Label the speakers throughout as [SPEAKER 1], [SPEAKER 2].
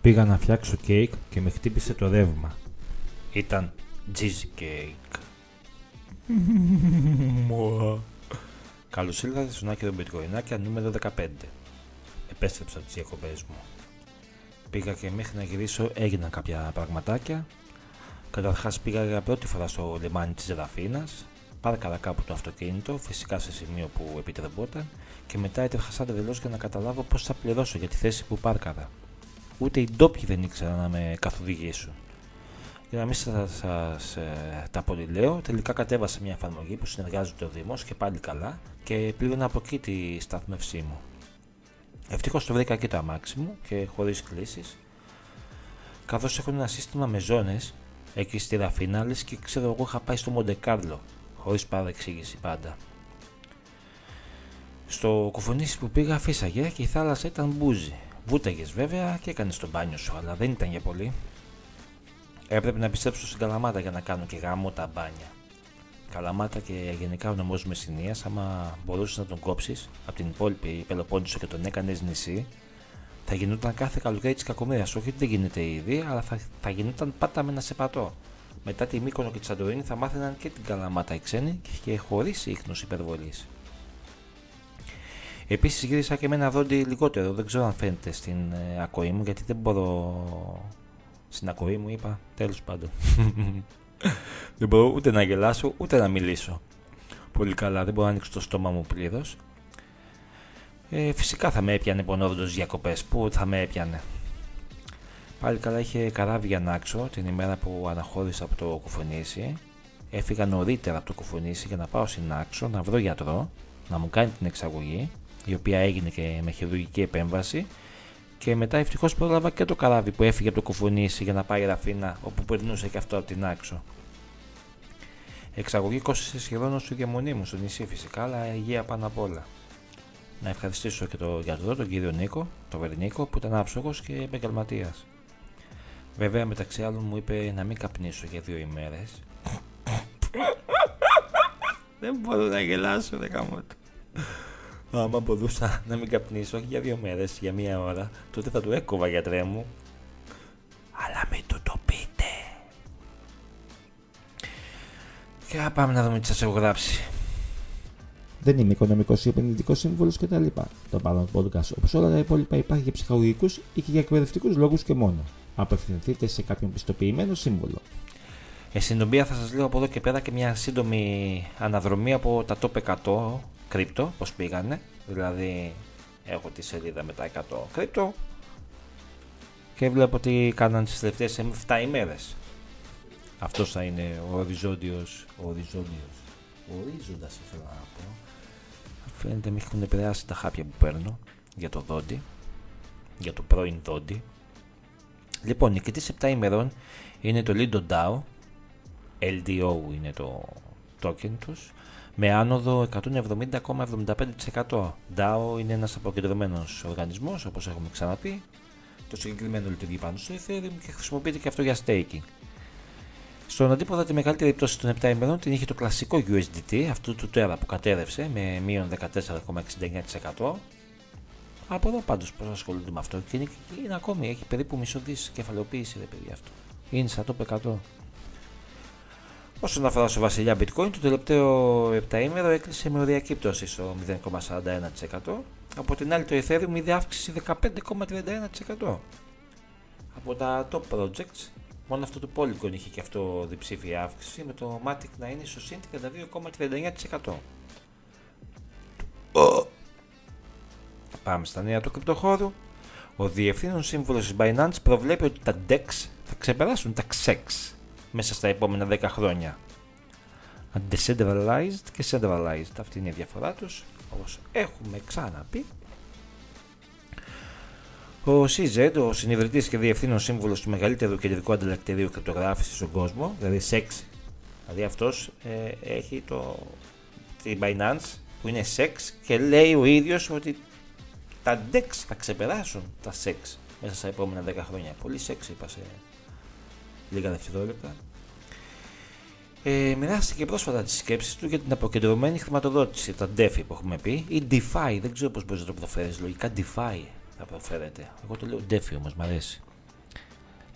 [SPEAKER 1] Πήγα να φτιάξω κέικ και με χτύπησε το ρεύμα. Ήταν cheesecake. Καλώς ήλθατε στον Άκυρο Μπιτκοϊνάκια νούμερο 15. Επέστρεψα τις διακοπές μου. Πήγα και μέχρι να γυρίσω έγιναν κάποια πραγματάκια. Καταρχάς πήγα για πρώτη φορά στο λιμάνι της Ραφίνας. Πάρκαρα κάπου το αυτοκίνητο, φυσικά σε σημείο που επιτρεπόταν, και μετά έτρεχα σαν τρελός για να καταλάβω πώς θα πληρώσω για τη θέση που πάρκαρα. Ούτε οι ντόπιοι δεν ήξεραν να με καθοδηγήσουν. Για να μην σας τα πολυλέω, τελικά κατέβασα μια εφαρμογή που συνεργάζεται ο Δήμος και πάλι καλά και πλήρωνα από εκεί τη στάθμευσή μου. Ευτυχώς το βρήκα και το αμάξι μου και χωρίς κλήσεις. Καθώς έχουν ένα σύστημα με ζώνες εκεί στη Ραφίνα, λες και ξέρω εγώ είχα πάει στο Μοντεκάρλο, χωρίς παρεξήγηση πάντα. Στο κουφονίσι που πήγα φύσαγε και η θάλασσα ήταν μπούζι. Βούταγες βέβαια και έκανες το μπάνιο σου, αλλά δεν ήταν για πολύ. Έπρεπε να επιστρέψω στην Καλαμάτα για να κάνω και γάμο τα μπάνια. Καλαμάτα και γενικά ο νομός Μεσσηνίας, άμα μπορούσες να τον κόψεις από την υπόλοιπη Πελοπόννησο και τον έκανες νησί, θα γινόταν κάθε καλοκαίρι της κακομοίρας. Όχι ότι δεν γίνεται ήδη, αλλά θα γινόταν πάτα με ένα σεπατό. Μετά τη Μύκονο και τη Σαντορίνη θα μάθαιναν και την Καλαμάτα οι ξένοι και χωρίς ίχνος υπερβολής. Επίσης γύρισα και με ένα δόντι λιγότερο, δεν ξέρω αν φαίνεται στην ακοή μου, γιατί δεν μπορώ. Στην ακοή μου είπα, τέλος πάντων. Δεν μπορώ ούτε να γελάσω ούτε να μιλήσω. Πολύ καλά, δεν μπορώ να ανοίξω το στόμα μου πλήρως. Φυσικά θα με έπιανε πονόδοντος διακοπές, πού θα με έπιανε. Πάλι καλά, είχε καράβι για Νάξο την ημέρα που αναχώρησα από το Κουφονήσι. Έφυγα νωρίτερα από το Κουφονήσι για να πάω στην Νάξο να βρω γιατρό, να μου κάνει την εξαγωγή, η οποία έγινε και με χειρουργική επέμβαση. Και μετά ευτυχώς πρόλαβα και το καράβι που έφυγε από το Κουφονήσι για να πάει Ραφίνα, όπου περνούσε και αυτό από την Άξο. Εξαγωγή κόστησε σχεδόν όσο η διαμονή μου στο νησί φυσικά, αλλά υγεία πάνω απ' όλα. Να ευχαριστήσω και τον γιατρό, τον κύριο Νίκο, τον Βερνίκο, που ήταν άψογος και επαγγελματίας. Βέβαια, μεταξύ άλλων μου είπε να μην καπνίσω για 2 ημέρες. Δεν μπορώ να γελάσω, δεν κάνω το. Άμα μπορούσα να μην καπνίσω, όχι για 2 μέρες, για 1 ώρα, τότε θα του έκοβα, γιατρέ μου. Αλλά μην του το πείτε. Και πάμε να δούμε τι σας έχω γράψει.
[SPEAKER 2] Δεν είμαι οικονομικός ή επενδυτικός σύμβουλος κτλ. Το παρόν podcast, όπως όλα τα υπόλοιπα, υπάρχει για ψυχολογικούς ή και για εκπαιδευτικούς λόγους και μόνο. Απευθυνθείτε σε κάποιον πιστοποιημένο σύμβουλο.
[SPEAKER 1] Συντομία θα σας λέω από εδώ και πέρα και μια σύντομη αναδρομή από τα top 100 κρύπτο, πώς πήγανε. Δηλαδή, έχω τη σελίδα με τα 100 κρύπτο και βλέπω ότι κάναν τις τελευταίες 7 ημέρες. Αυτός θα είναι ο οριζόντιος, ορίζοντας ήθελα να πω. Φαίνεται με έχουν επηρεάσει τα χάπια που παίρνω για το δόντι, για το πρώην δόντι. Λοιπόν, νικητής 7 ημερών είναι το Lido DAO, LDO είναι το token τους, με άνοδο 170,75%. DAO είναι ένας αποκεντρωμένος οργανισμός, όπως έχουμε ξαναπεί. Το συγκεκριμένο λειτουργεί πάνω στο Ethereum και χρησιμοποιείται και αυτό για staking. Στον αντίποδα, τη μεγαλύτερη πτώση των 7 ημερών την είχε το κλασικό USDT, αυτού του Terra που κατέρευσε με μείον 14,69%. Από εδώ πάντως πώς ασχολούνται με αυτό και είναι ακόμη, έχει περίπου μισό δις κεφαλαιοποίηση, ρε παιδιά, αυτό. Είναι σαν το 100. Όσον αφορά στο βασιλιά Bitcoin, το τελευταίο 7 ημέρο έκλεισε με οριακή πτώση στο 0,41%. Από την άλλη, το Ethereum είδε αύξηση 15,31%. Από τα top projects, μόνο αυτό το Polygon είχε και αυτό διψήφια αύξηση, με το Matic να είναι στο συν 32,39%. Πάμε στα νέα του κρυπτοχώρου. Ο διευθύνων σύμβουλος της Binance προβλέπει ότι τα DEX θα ξεπεράσουν τα XEX μέσα στα επόμενα 10 χρόνια. Decentralized και centralized, αυτή είναι η διαφορά τους, όπως έχουμε ξαναπεί. Ο CZ, ο συνειδητής και διευθύνων σύμβουλος του μεγαλύτερου κεντρικού ανταλλακτηρίου κρυπτογράφησης στον κόσμο, δηλαδή SEX, δηλαδή αυτός έχει την Binance που είναι SEX και λέει ο ίδιος ότι τα DEX θα ξεπεράσουν τα SEX μέσα στα επόμενα 10 χρόνια. Πολύ SEX είπα σε λίγα δευτερόλεπτα. Μοιράστηκε πρόσφατα τις σκέψεις του για την αποκεντρωμένη χρηματοδότηση, τα DeFi που έχουμε πει, ή DeFi, δεν ξέρω πώς μπορείς να το προφέρεις, λογικά DeFi θα προφέρεται. Εγώ το λέω DeFi όμως, μ' αρέσει.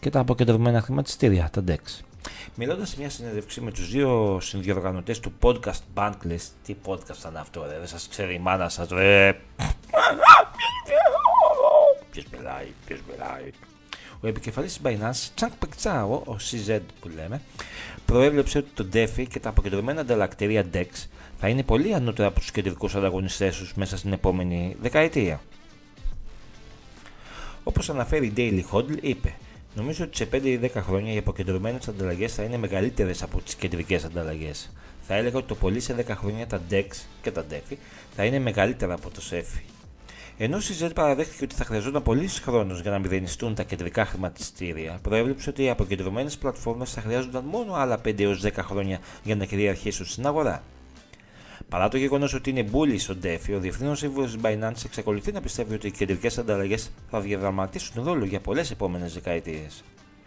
[SPEAKER 1] και τα αποκεντρωμένα χρηματιστήρια, τα DEX. Μιλώντας σε μια συνέντευξη με τους δύο συνδιοργανωτές του podcast Bankless, τι podcast ήταν αυτό, δεν σας ξέρει η μάνα σας, ρε. Ποιος μιλάει. Ο επικεφαλής της Binance, Chang Peng, ο CZ που λέμε, προέβλεψε ότι το DeFi και τα αποκεντρωμένα ανταλλακτήρια DEX θα είναι πολύ ανώτερα από τους κεντρικούς ανταγωνιστές τους μέσα στην επόμενη δεκαετία. Όπως αναφέρει η Daily Hodl, είπε: νομίζω ότι σε 5 ή 10 χρόνια οι αποκεντρωμένες ανταλλαγές θα είναι μεγαλύτερες από τις κεντρικές ανταλλαγές. Θα έλεγα ότι το πολύ σε 10 χρόνια τα DEX και τα DeFi θα είναι μεγαλύτερα από το SEFI. Ενώ η CZ παραδέχτηκε ότι θα χρειαζόταν πολύς χρόνος για να μηδενιστούν τα κεντρικά χρηματιστήρια, προέβλεψε ότι οι αποκεντρωμένες πλατφόρμες θα χρειάζονταν μόνο άλλα 5 έως 10 χρόνια για να κυριαρχήσουν στην αγορά. Παρά το γεγονός ότι είναι bullish ο DeFi, ο διευθύνων σύμβουλος της Binance εξακολουθεί να πιστεύει ότι οι κεντρικές ανταλλαγές θα διαδραματίσουν ρόλο για πολλές επόμενες δεκαετίες.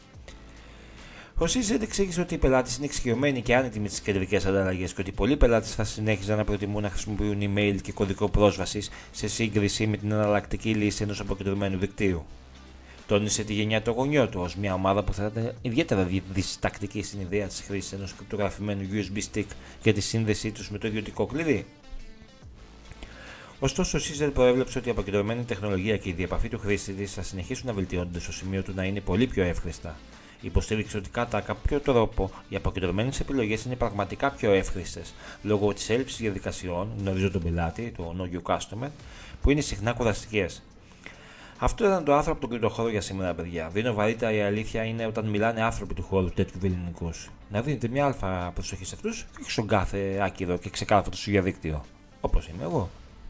[SPEAKER 1] Ο CZ εξήγησε ότι οι πελάτες είναι εξοικειωμένοι και άνετοι με τις κεντρικές ανταλλαγές και ότι πολλοί πελάτες θα συνέχιζαν να προτιμούν να χρησιμοποιούν email και κωδικό πρόσβασης σε σύγκριση με την εναλλακτική λύση ενός αποκεντρωμένου δικτύου. Τόνισε τη γενιά των γονιών του ως μια ομάδα που θα ήταν ιδιαίτερα διστακτική στην ιδέα της χρήσης ενός κρυπτογραφημένου USB stick για τη σύνδεσή τους με το ιδιωτικό κλειδί. Ωστόσο, ο CZ προέβλεψε ότι η αποκεντρωμένη τεχνολογία και η διαπαφή του χρήστη της θα συνεχίσουν να βελτιώνονται στο σημείο του να είναι πολύ πιο εύχριστα. Υποστήριξε ότι κατά κάποιο τρόπο οι αποκεντρωμένες επιλογές είναι πραγματικά πιο εύχριστες λόγω της έλλειψης διαδικασιών, γνωρίζω τον πελάτη, το Know Your Customer, που είναι συχνά κουραστικές. Αυτό ήταν το άρθρο από τον κρυπτοχώρο για σήμερα, παιδιά. Δίνω βαρύτητα, η αλήθεια είναι όταν μιλάνε άνθρωποι του χώρου τέτοιου ελληνικούς. Να δίνετε μια αλφα προσοχή σε αυτούς και στον κάθε άκυρο και ξεκάθαρο στο διαδίκτυο. Όπως είμαι εγώ.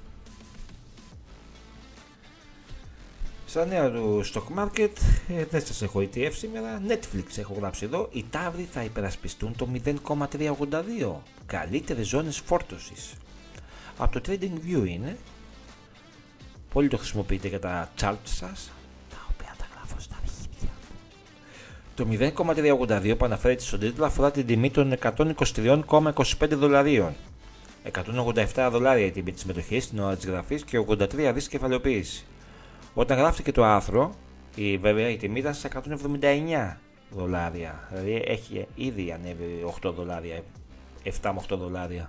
[SPEAKER 1] Στα νέα του stock market, δεν σας έχω ETF σήμερα. Netflix έχω γράψει εδώ. Οι ταύροι θα υπερασπιστούν το 0,382. Καλύτερες ζώνες φόρτωσης. Από το TradingView είναι. Πολύ το χρησιμοποιείτε για τα charts σας, τα οποία τα γράφω στα αρχίδια. Το 0,382 που αναφέρεται στον τίτλο αφορά την τιμή των 123,25 δολαρίων. 187 δολάρια η τιμή της συμμετοχής στην ώρα της γραφής και 83 δις κεφαλαιοποίηση. Όταν γράφτηκε το άρθρο, βέβαια η τιμή ήταν στα 179 δολάρια. Δηλαδή έχει ήδη ανέβει 8 δολάρια, 7 με 8 δολάρια.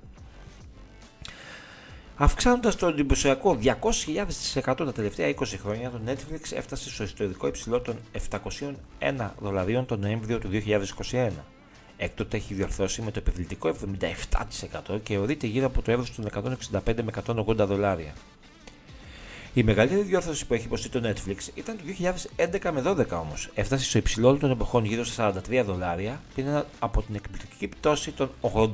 [SPEAKER 1] Αυξάνοντας το εντυπωσιακό 200.000% τα τελευταία 20 χρόνια, το Netflix έφτασε στο ιστορικό υψηλό των 701 δολαρίων τον Νοέμβριο του 2021. Έκτοτε έχει διορθώσει με το επιβλητικό 77% και ορείται γύρω από το εύρος των 165 με 180 δολάρια. Η μεγαλύτερη διόρθωση που έχει υποστεί το Netflix ήταν το 2011 με 12 όμως. Έφτασε στο υψηλό των εποχών γύρω στα 43 δολάρια πριν από την εκπληκτική πτώση των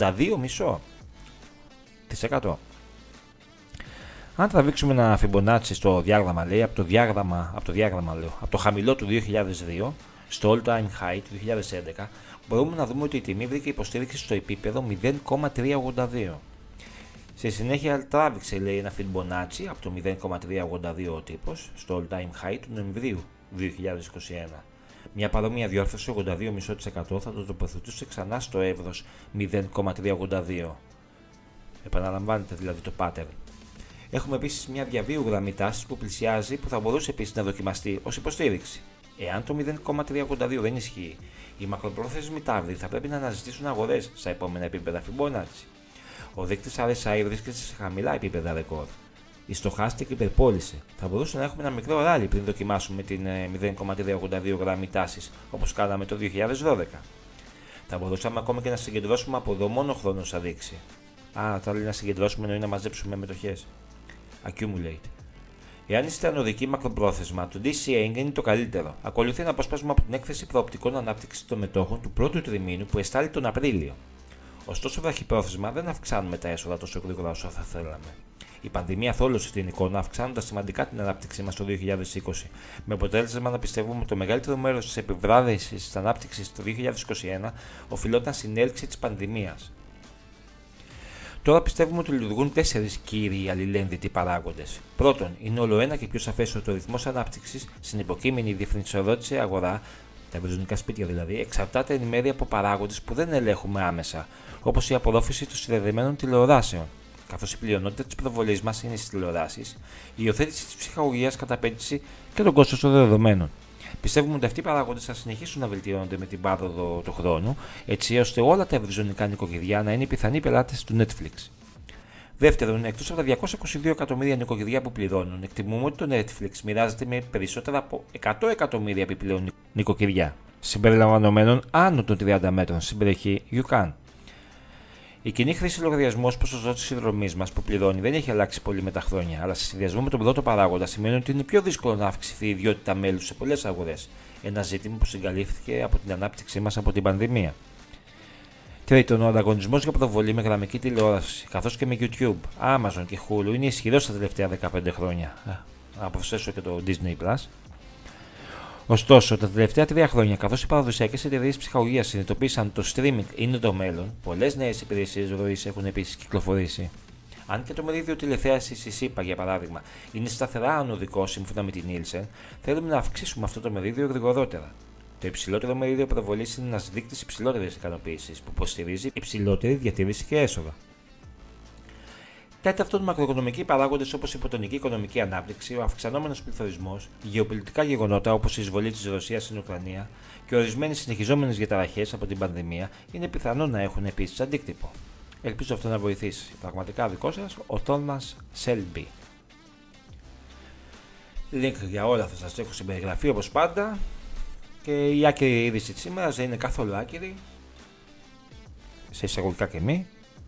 [SPEAKER 1] 82,5%. Αν τραβήξουμε ένα Fibonacci στο διάγραμμα, λέει, από το χαμηλό του 2002 στο all time high του 2011, μπορούμε να δούμε ότι η τιμή βρήκε υποστήριξη στο επίπεδο 0,382. Στη συνέχεια τράβηξε, λέει, ένα Fibonacci από το 0,382 ο τύπος στο all time high του Νοεμβρίου 2021. Μια παρόμοια διόρθωση 82,5% θα το τοποθετούσε ξανά στο εύρος 0,382. Επαναλαμβάνεται δηλαδή το pattern. Έχουμε επίσης μια διαβίου γραμμή τάσης που πλησιάζει, που θα μπορούσε επίσης να δοκιμαστεί ως υποστήριξη. Εάν το 0,382 δεν ισχύει, οι μακροπρόθεσμοι ταύροι θα πρέπει να αναζητήσουν αγορές στα επόμενα επίπεδα Fibonacci. Ο δείκτης RSI βρίσκεται σε χαμηλά επίπεδα ρεκόρ. Η Stochastic υπερπόλησε. Θα μπορούσε να έχουμε ένα μικρό ράλι πριν δοκιμάσουμε την 0,382 γραμμή τάσης όπως κάναμε το 2012. Θα μπορούσαμε ακόμα και να συγκεντρώσουμε από εδώ μόνο χρόνο σαν δείξη. Θα λέει να συγκεντρώσουμε εννοεί να μαζέψουμε μετοχές. Accumulate. Εάν είστε ανωδικοί μακροπρόθεσμα, το DCA είναι το καλύτερο. Ακολουθεί ένα αποσπάσμα από την έκθεση προοπτικών ανάπτυξης των μετόχων του πρώτου τριμήνου που εστάλει τον Απρίλιο. Ωστόσο, βραχυπρόθεσμα δεν αυξάνουμε τα έσοδα τόσο γρήγορα όσο θα θέλαμε. Η πανδημία θόλωσε την εικόνα, αυξάνοντας σημαντικά την ανάπτυξή μας το 2020, με αποτέλεσμα να πιστεύουμε ότι το μεγαλύτερο μέρος της επιβράδυνσης της ανάπτυξης το 2021 οφειλόταν στην έλξη της πανδημίας. Τώρα πιστεύουμε ότι λειτουργούν 4 κύριοι αλληλένδετοι παράγοντες. Πρώτον, είναι ολοένα και πιο σαφές ότι ο ρυθμός ανάπτυξης στην υποκείμενη διαφημισιοδότηση αγορά, τα ευρυζωνικά σπίτια δηλαδή, εξαρτάται εν μέρει από παράγοντες που δεν ελέγχουμε άμεσα, όπως η απορρόφηση των συνδεδεμένων τηλεοράσεων. Καθώς η πλειονότητα της προβολής μας είναι στις τηλεοράσεις, η υιοθέτηση της ψυχαγωγίας κατά απέτηση και τον κόστος των δεδομένων. Πιστεύουμε ότι αυτοί οι παράγοντες θα συνεχίσουν να βελτιώνονται με την πάροδο του χρόνου, έτσι ώστε όλα τα ευρυζωνικά νοικοκυριά να είναι οι πιθανοί πελάτες του Netflix. Δεύτερον, εκτός από τα 222 εκατομμύρια νοικοκυριά που πληρώνουν, εκτιμούμε ότι το Netflix μοιράζεται με περισσότερα από 100 εκατομμύρια επιπλέον νοικοκυριά, συμπεριλαμβανομένων άνω των 30 μέτρων στην περιοχή Yukon. Η κοινή χρήση λογαριασμό ποσοστό τη συνδρομή μα που πληρώνει δεν έχει αλλάξει πολύ με τα χρόνια, αλλά σε συνδυασμό με τον πρώτο παράγοντα σημαίνει ότι είναι πιο δύσκολο να αυξηθεί η ιδιότητα μέλου σε πολλές αγορές. Ένα ζήτημα που συγκαλύφθηκε από την ανάπτυξή μας από την πανδημία. Τρίτον, ο ανταγωνισμός για προβολή με γραμμική τηλεόραση, καθώς και με YouTube, Amazon και Hulu είναι ισχυρός τα τελευταία 15 χρόνια. Να προσθέσω και το Disney Plus. Ωστόσο, τα τελευταία 3 χρόνια, καθώς οι παραδοσιακές εταιρείες ψυχαγωγίας συνειδητοποίησαν ότι το streaming είναι το μέλλον, πολλές νέες υπηρεσίες ροής έχουν επίσης κυκλοφορήσει. Αν και το μερίδιο τηλεθέασης στη ΣΥΠΑ, για παράδειγμα, είναι σταθερά ανωδικό σύμφωνα με την Nielsen, θέλουμε να αυξήσουμε αυτό το μερίδιο γρηγορότερα. Το υψηλότερο μερίδιο προβολής είναι ένας δείκτης υψηλότερης ικανοποίησης που υποστηρίζει υψηλότερη διατήρηση και έσοδα. Τέταρτον, μακροοικονομικοί παράγοντες όπως η υποτονική οικονομική ανάπτυξη, ο αυξανόμενος πληθωρισμός, γεωπολιτικά γεγονότα όπως η εισβολή της Ρωσίας στην Ουκρανία και ορισμένες συνεχιζόμενες διαταραχές από την πανδημία είναι πιθανό να έχουν επίσης αντίκτυπο. Ελπίζω αυτό να βοηθήσει. Πραγματικά δικό σας, ο Τόμας Σέλμπι. Link για όλα θα σας έχω στην περιγραφή όπως πάντα. Και η άκυρη είδηση της σήμερα δεν είναι καθόλου άκυρη, σε εισαγωγικά και μη.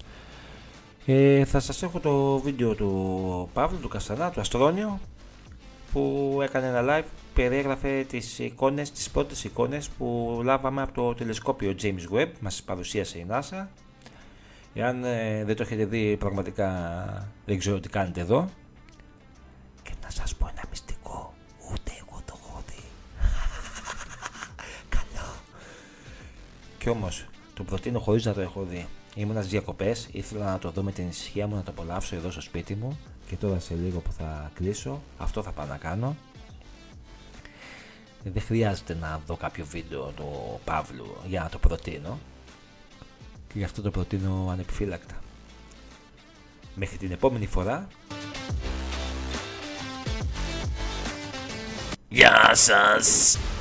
[SPEAKER 1] Θα σας έχω το βίντεο του Παύλου, του Καστανά, του Αστρόνιο, που έκανε ένα live, περιέγραφε τις εικόνες, τις πρώτες εικόνες που λάβαμε από το τηλεσκόπιο James Webb, μας παρουσίασε η NASA. Εάν δεν το έχετε δει, πραγματικά δεν ξέρω τι κάνετε εδώ. Και να σας πω ένα μυστικό, ούτε εγώ το έχω δει. Καλό. Κι όμως, το προτείνω χωρίς να το έχω δει. Ήμουν στις διακοπές, ήθελα να το δω με την ησυχία μου, να το απολαύσω εδώ στο σπίτι μου. Και τώρα σε λίγο που θα κλείσω, αυτό θα πάω να κάνω. Δεν χρειάζεται να δω κάποιο βίντεο του Παύλου για να το προτείνω. Και γι' αυτό το προτείνω ανεπιφύλακτα. Μέχρι την επόμενη φορά. Γεια σας!